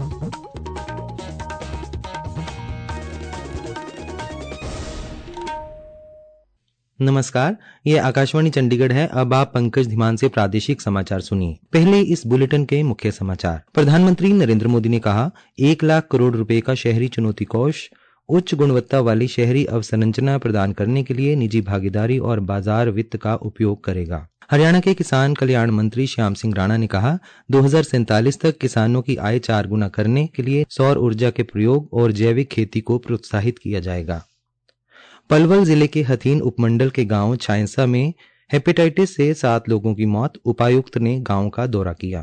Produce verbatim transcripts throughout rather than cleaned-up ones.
नमस्कार, ये आकाशवाणी चंडीगढ़ है। अब आप पंकज धिमान से प्रादेशिक समाचार सुनिए। पहले इस बुलेटिन के मुख्य समाचार। प्रधानमंत्री नरेंद्र मोदी ने कहा, एक लाख करोड़ रुपए का शहरी चुनौती कोष उच्च गुणवत्ता वाली शहरी अवसंरचना प्रदान करने के लिए निजी भागीदारी और बाजार वित्त का उपयोग करेगा। हरियाणा के किसान कल्याण मंत्री श्याम सिंह राणा ने कहा, दो हज़ार सैंतालीस तक किसानों की आय चार गुना करने के लिए सौर ऊर्जा के प्रयोग और जैविक खेती को प्रोत्साहित किया जाएगा। पलवल जिले के हथीन उपमंडल के गांव छायसा में हेपेटाइटिस से सात लोगों की मौत। उपायुक्त ने गांव का दौरा किया।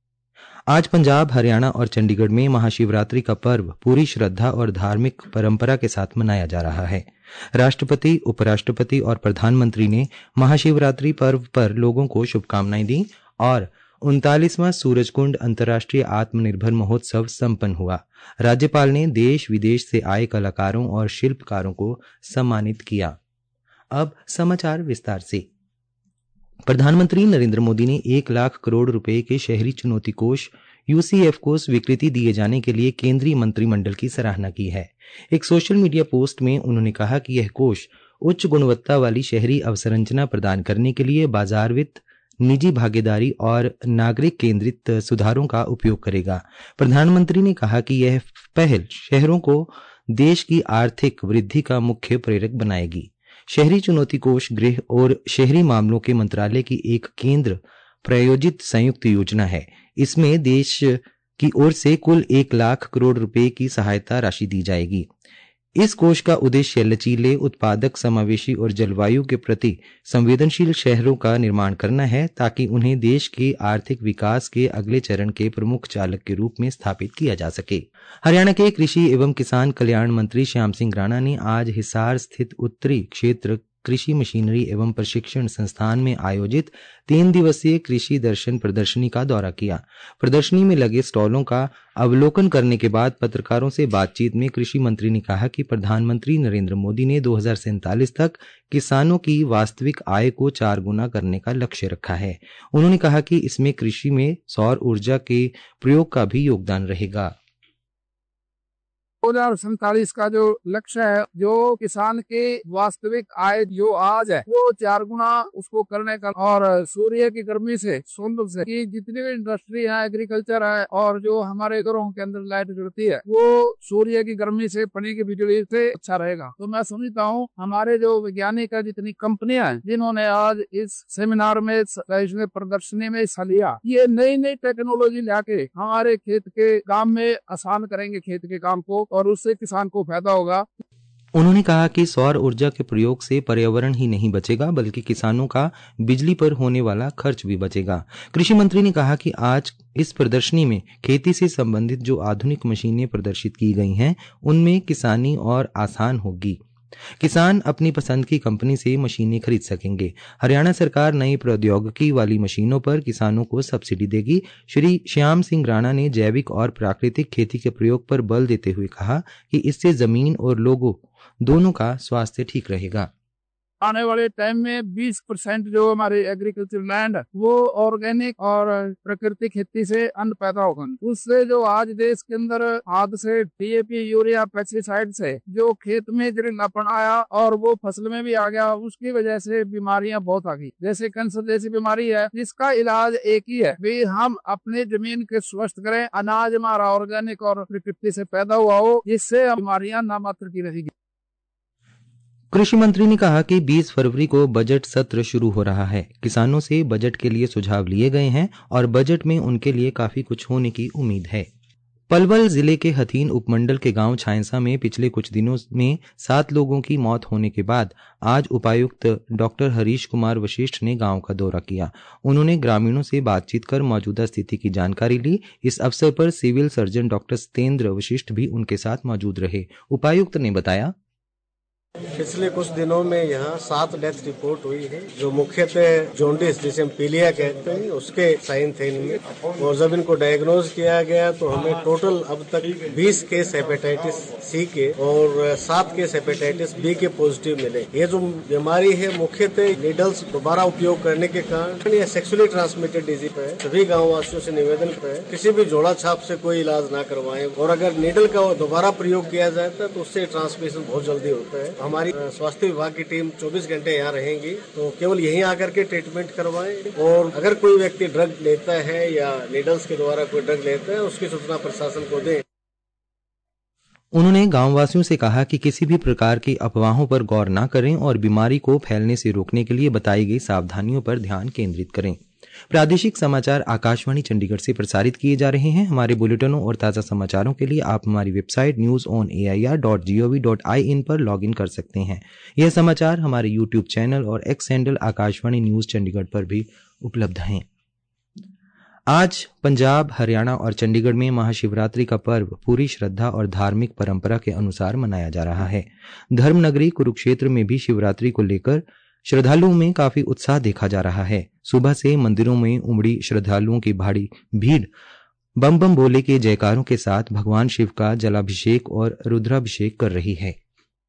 आज पंजाब, हरियाणा और चंडीगढ़ में महाशिवरात्रि का पर्व पूरी श्रद्धा और धार्मिक परंपरा के साथ मनाया जा रहा है। राष्ट्रपति, उपराष्ट्रपति और प्रधानमंत्री ने महाशिवरात्रि पर्व पर लोगों को शुभकामनाएं दी और उनतालीसवां सूरजकुंड अंतर्राष्ट्रीय आत्मनिर्भर महोत्सव संपन्न हुआ। राज्यपाल ने देश विदेश से आए कलाकारों और शिल्पकारों को सम्मानित किया। अब समाचार विस्तार से। प्रधानमंत्री नरेंद्र मोदी ने एक लाख करोड़ रुपए के शहरी चुनौती कोष यूसीएफ को स्वीकृति दिए जाने के लिए केंद्रीय मंत्रिमंडल की सराहना की है। एक सोशल मीडिया पोस्ट में उन्होंने कहा कि यह कोष उच्च गुणवत्ता वाली शहरी अवसंरचना प्रदान करने के लिए बाजार वित्त, निजी भागीदारी और नागरिक केंद्रित सुधारों का उपयोग करेगा। प्रधानमंत्री ने कहा कि यह पहल शहरों को देश की आर्थिक वृद्धि का मुख्य प्रेरक बनाएगी। शहरी चुनौती कोष गृह और शहरी मामलों के मंत्रालय की एक केंद्र प्रायोजित संयुक्त योजना है। इसमें देश की ओर से कुल एक लाख करोड़ रुपए की सहायता राशि दी जाएगी। इस कोष का उद्देश्य लचीले, उत्पादक, समावेशी और जलवायु के प्रति संवेदनशील शहरों का निर्माण करना है, ताकि उन्हें देश के आर्थिक विकास के अगले चरण के प्रमुख चालक के रूप में स्थापित किया जा सके। हरियाणा के कृषि एवं किसान कल्याण मंत्री श्याम सिंह राणा ने आज हिसार स्थित उत्तरी क्षेत्र कृषि मशीनरी एवं प्रशिक्षण संस्थान में आयोजित तीन दिवसीय कृषि दर्शन प्रदर्शनी का दौरा किया। प्रदर्शनी में लगे स्टॉलों का अवलोकन करने के बाद पत्रकारों से बातचीत में कृषि मंत्री ने कहा कि प्रधानमंत्री नरेंद्र मोदी ने दो हज़ार सैंतालीस तक किसानों की वास्तविक आय को चार गुना करने का लक्ष्य रखा है। उन्होंने कहा कि इसमें कृषि में सौर ऊर्जा के प्रयोग का भी योगदान रहेगा। दो हज़ार सैंतालीस का जो लक्ष्य है, जो किसान के वास्तविक आय जो आज है वो चार गुना उसको करने का, और सूर्य की गर्मी से, सौंदर्य से कि जितनी भी इंडस्ट्री है, एग्रीकल्चर है और जो हमारे घरों के अंदर लाइट जलती है वो सूर्य की गर्मी से, पानी की बिजली से अच्छा रहेगा। तो मैं समझता हूँ हमारे जो वैज्ञानिक है, जितनी कंपनियां हैं जिन्होंने आज इस सेमिनार में, इसमें प्रदर्शनी में हिस्सा लिया, ये नई नई टेक्नोलॉजी लाके हमारे खेत के काम में आसान करेंगे खेत के काम को, और उससे किसान को फायदा होगा। उन्होंने कहा कि सौर ऊर्जा के प्रयोग से पर्यावरण ही नहीं बचेगा, बल्कि किसानों का बिजली पर होने वाला खर्च भी बचेगा। कृषि मंत्री ने कहा कि आज इस प्रदर्शनी में खेती से संबंधित जो आधुनिक मशीनें प्रदर्शित की गई हैं, उनमें किसानी और आसान होगी। किसान अपनी पसंद की कंपनी से मशीनें खरीद सकेंगे। हरियाणा सरकार नई प्रौद्योगिकी वाली मशीनों पर किसानों को सब्सिडी देगी। श्री श्याम सिंह राणा ने जैविक और प्राकृतिक खेती के प्रयोग पर बल देते हुए कहा कि इससे जमीन और लोगों दोनों का स्वास्थ्य ठीक रहेगा। आने वाले टाइम में बीस परसेंट जो हमारे एग्रीकल्चर लैंड है वो ऑर्गेनिक और प्राकृतिक खेती से अन्न पैदा होगा। उससे जो आज देश के अंदर खाद से, डीएपी, यूरिया, पेस्टिसाइड से जो खेत में जहरीलापन आया और वो फसल में भी आ गया, उसकी वजह से बीमारियां बहुत आ गई। जैसे कैंसर जैसी बीमारी है, जिसका इलाज एक ही है भी हम अपने जमीन के स्वस्थ करें, अनाज हमारा ऑर्गेनिक और प्रकृति से पैदा हुआ हो, जिससे बीमारियां ना मात्र की रहेगी। कृषि मंत्री ने कहा कि बीस फरवरी को बजट सत्र शुरू हो रहा है। किसानों से बजट के लिए सुझाव लिए गए हैं और बजट में उनके लिए काफी कुछ होने की उम्मीद है। पलवल जिले के हथीन उपमंडल के गांव छायसा में पिछले कुछ दिनों में सात लोगों की मौत होने के बाद आज उपायुक्त डॉक्टर हरीश कुमार वशिष्ठ ने गांव का दौरा किया। उन्होंने ग्रामीणों से बातचीत कर मौजूदा स्थिति की जानकारी ली। इस अवसर पर civil surgeon doctor Satendra Vashisht भी उनके साथ मौजूद रहे। उपायुक्त ने बताया, पिछले कुछ दिनों में यहाँ सात डेथ रिपोर्ट हुई है, जो मुख्यतः जॉन्डिस जिसे हम पीलिया कहते हैं उसके साइन थे इनमें। और जब इनको डायग्नोज किया गया तो हमें टोटल अब तक बीस केस हेपेटाइटिस सी के और सात केस हेपेटाइटिस बी के पॉजिटिव मिले। ये जो बीमारी है मुख्यतः नीडल्स दोबारा उपयोग करने के कारण ये सेक्सुअली ट्रांसमिटेड डिजीज है। सभी गाँव वासियों से निवेदन है किसी भी जोड़ा छाप से कोई इलाज ना करवाएं और अगर नीडल का दोबारा प्रयोग किया जाता है तो उससे ट्रांसमिशन बहुत जल्दी होता है। हमारी स्वास्थ्य विभाग की टीम चौबीस घंटे यहाँ रहेंगी, तो केवल यहीं आकर के ट्रीटमेंट करवाएं और अगर कोई व्यक्ति ड्रग लेता है या नीडल्स के द्वारा कोई ड्रग लेता है उसकी सूचना प्रशासन को दें। उन्होंने गांव वासियों से कहा कि किसी भी प्रकार की अफवाहों पर गौर न करें और बीमारी को फैलने से रोकने के लिए बताई गई सावधानियों पर ध्यान केंद्रित करें। प्रादेशिक समाचार आकाशवाणी चंडीगढ़ से प्रसारित किए जा रहे हैं। हमारे बुलेटिनों और ताज़ा समाचारों के लिए आप हमारी website news on A I R dot G O V dot I N पर लॉग इन कर सकते हैं। यह समाचार हमारे यूट्यूब चैनल और X handle Akashvani news Chandigarh पर भी उपलब्ध हैं। आज पंजाब, हरियाणा और चंडीगढ़ में महाशिवरात्रि का पर्व पूरी श्रद्धा और धार्मिक परंपरा के अनुसार मनाया जा रहा है। धर्मनगरी कुरुक्षेत्र में भी शिवरात्रि को लेकर श्रद्धालुओं में काफी उत्साह देखा जा रहा है। सुबह से मंदिरों में उमड़ी श्रद्धालुओं की भारी भीड़ बम बम बोले के जयकारों के साथ भगवान शिव का जलाभिषेक और रुद्राभिषेक कर रही है।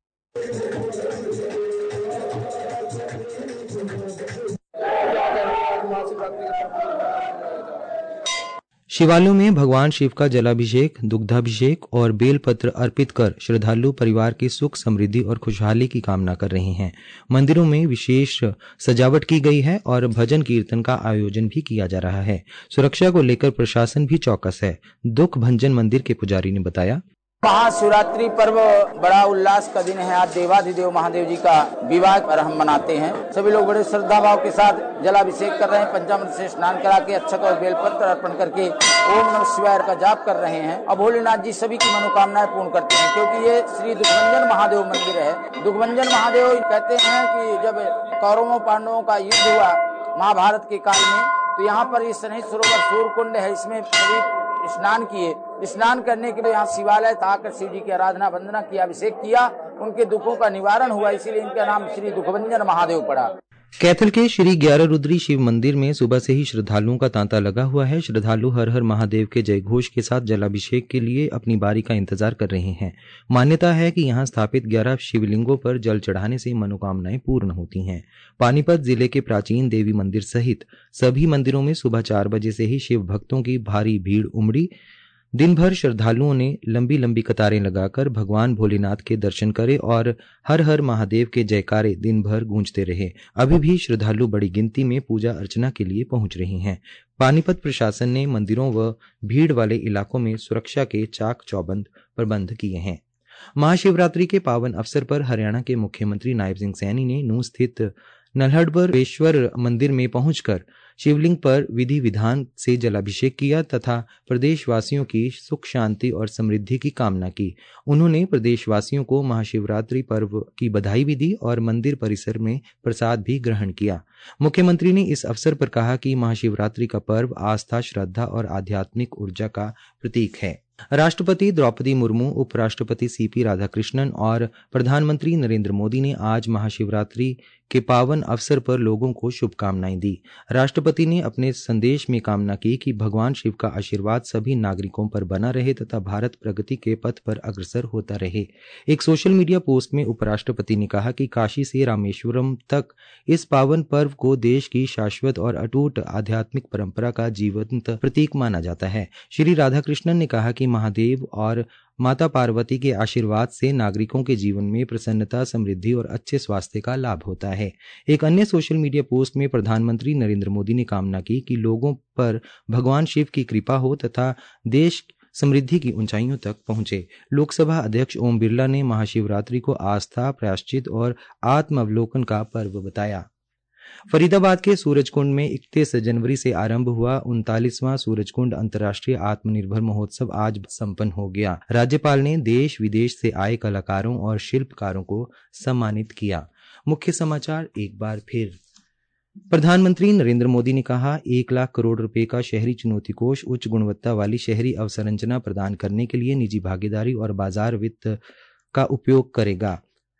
शिवालयों में भगवान शिव का जलाभिषेक, दुग्धाभिषेक और बेलपत्र अर्पित कर श्रद्धालु परिवार की सुख, समृद्धि और खुशहाली की कामना कर रहे हैं। मंदिरों में विशेष सजावट की गई है और भजन कीर्तन का आयोजन भी किया जा रहा है। सुरक्षा को लेकर प्रशासन भी चौकस है। दुख भंजन मंदिर के पुजारी ने बताया, महाशिवरात्रि पर्व बड़ा उल्लास का दिन है। आज देवाधिदेव महादेव जी का विवाह पर हम मनाते हैं। सभी लोग बड़े श्रद्धा भाव के साथ जलाभिषेक कर रहे हैं। पंचामृत से स्नान करा के अक्षत और बेलपत्र अर्पण करके ओम नमः शिवाय का जाप कर रहे हैं। अब भोलेनाथ जी सभी की मनोकामनाएं पूर्ण करते हैं, क्योंकि ये श्री दुखभंजन महादेव मंदिर है। दुखभंजन महादेव कहते हैं कि जब कौरवों पांडवों का युद्ध हुआ महाभारत के काल में, तो यहाँ पर ये सनई सरोवर सूर्यकुंड है, इसमें सभी स्नान किए। स्नान करने के लिए यहाँ शिवालय था, आकर शिव जी की आराधना वंदना किया, अभिषेक किया, उनके दुखों का निवारण हुआ, इसीलिए इनका नाम श्री दुखभंजन महादेव पड़ा। कैथल के श्री ग्यारह रुद्री शिव मंदिर में सुबह से ही श्रद्धालुओं का तांता लगा हुआ है। श्रद्धालु हर हर महादेव के जयघोष के साथ जलाभिषेक के लिए अपनी बारी का इंतजार कर रहे हैं। मान्यता है कि यहाँ स्थापित ग्यारह शिवलिंगों पर जल चढ़ाने से मनोकामनाएं पूर्ण होती हैं। पानीपत जिले के प्राचीन देवी मंदिर सहित सभी मंदिरों में सुबह चार बजे से ही शिव भक्तों की भारी भीड़ उमड़ी। दिन भर श्रद्धालुओं ने लंबी लंबी कतारें लगाकर भगवान भोलेनाथ के दर्शन करे और हर हर महादेव के जयकारे दिन भर गूंजते रहे। अभी भी श्रद्धालु बड़ी गिनती में पूजा अर्चना के लिए पहुंच रहे हैं। पानीपत प्रशासन ने मंदिरों व भीड़ वाले इलाकों में सुरक्षा के चाक चौबंद प्रबंध किए हैं। महाशिवरात्रि के पावन अवसर पर हरियाणा के मुख्यमंत्री नायब सिंह सैनी ने नूंह स्थित नल्हड़बरेश्वर मंदिर में पहुंचकर शिवलिंग पर विधि विधान से जलाभिषेक किया तथा प्रदेशवासियों की सुख शांति और समृद्धि की कामना की। उन्होंने प्रदेशवासियों को महाशिवरात्रि पर्व की बधाई भी दी और मंदिर परिसर में प्रसाद भी ग्रहण किया। मुख्यमंत्री ने इस अवसर पर कहा कि महाशिवरात्रि का पर्व आस्था, श्रद्धा और आध्यात्मिक ऊर्जा का प्रतीक है। राष्ट्रपति द्रौपदी मुर्मू, उपराष्ट्रपति सीपी राधाकृष्णन और प्रधानमंत्री नरेंद्र मोदी ने आज महाशिवरात्रि के पावन अवसर पर लोगों को शुभकामनाएं दी। राष्ट्रपति ने अपने संदेश में कामना की कि भगवान शिव का आशीर्वाद सभी नागरिकों पर बना रहे तथा भारत प्रगति के पथ पर अग्रसर होता रहे। एक सोशल मीडिया पोस्ट में उपराष्ट्रपति ने कहा कि काशी से रामेश्वरम तक इस पावन पर्व को देश की शाश्वत और अटूट आध्यात्मिक परंपरा का जीवंत प्रतीक माना जाता है। श्री राधाकृष्णन ने कहा कि महादेव और माता पार्वती के आशीर्वाद से नागरिकों के जीवन में प्रसन्नता, समृद्धि और अच्छे स्वास्थ्य का लाभ होता है। एक अन्य सोशल मीडिया पोस्ट में प्रधानमंत्री नरेंद्र मोदी ने कामना की कि लोगों पर भगवान शिव की कृपा हो तथा देश समृद्धि की ऊंचाइयों तक पहुंचे। लोकसभा अध्यक्ष ओम बिरला ने महाशिवरात्रि को आस्था, प्रायश्चित और आत्मावलोकन का पर्व बताया। फरीदाबाद के सूरजकुंड में इकतीस जनवरी से आरंभ हुआ उनतालीसवां सूरजकुंड अंतर्राष्ट्रीय आत्मनिर्भर महोत्सव आज संपन्न हो गया। राज्यपाल ने देश विदेश से आए कलाकारों और शिल्पकारों को सम्मानित किया। मुख्य समाचार एक बार फिर। प्रधानमंत्री नरेंद्र मोदी ने कहा, एक लाख करोड़ रुपए का शहरी चुनौती कोष उच्च गुणवत्ता वाली शहरी अवसंरचना प्रदान करने के लिए निजी भागीदारी और बाजार वित्त का उपयोग करेगा।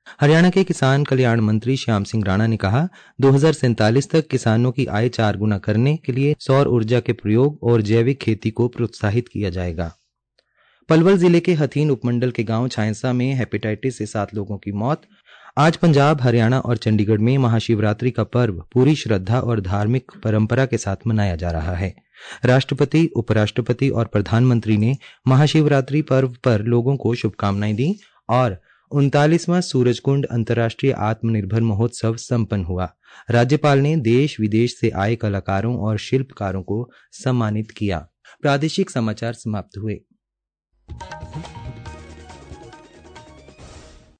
हरियाणा के किसान कल्याण मंत्री श्याम सिंह राणा ने कहा दो हज़ार सैंतालीस तक किसानों की आय चार गुना करने के लिए सौर ऊर्जा के प्रयोग और जैविक खेती को प्रोत्साहित किया जाएगा। पलवल जिले के हथीन उपमंडल के गांव छायसा में हेपेटाइटिस से सात लोगों की मौत। आज पंजाब, हरियाणा और चंडीगढ़ में महाशिवरात्रि का पर्व पूरी श्रद्धा और धार्मिक परंपरा के साथ मनाया जा रहा है। राष्ट्रपति, उपराष्ट्रपति और प्रधानमंत्री ने महाशिवरात्रि पर्व पर लोगों को शुभकामनाएं दी और उनतालीसवां सूरजकुंड अंतर्राष्ट्रीय आत्मनिर्भर महोत्सव संपन्न हुआ। राज्यपाल ने देश विदेश से आए कलाकारों और शिल्पकारों को सम्मानित किया। प्रादेशिक समाचार समाप्त हुए।